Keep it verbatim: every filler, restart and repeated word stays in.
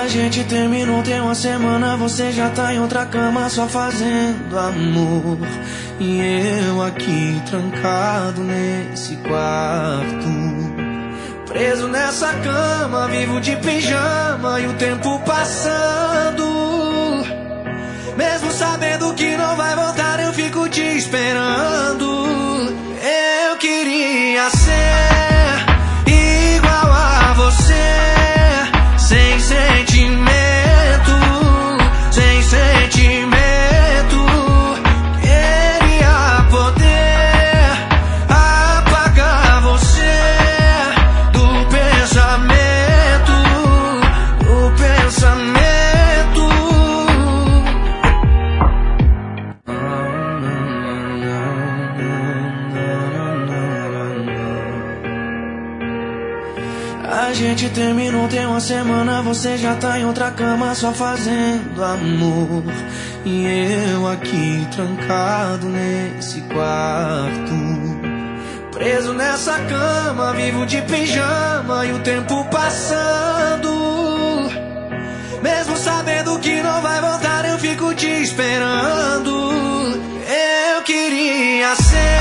A gente terminou tem uma semana, você já tá em outra cama só fazendo amor. E eu aqui trancado nesse quarto, preso nessa cama, vivo de pijama e o tempo passando. Mesmo sabendo que não vai voltar, eu fico te esperando. Eu queria ser igual a você, sem sentimento, sem sentimento. Queria poder apagar você do pensamento, do pensamento. A gente terminou tem uma semana, você já tá em outra cama só fazendo amor. E eu aqui trancado nesse quarto, preso nessa cama, vivo de pijama e o tempo passando. Mesmo sabendo que não vai voltar, eu fico te esperando. Eu queria ser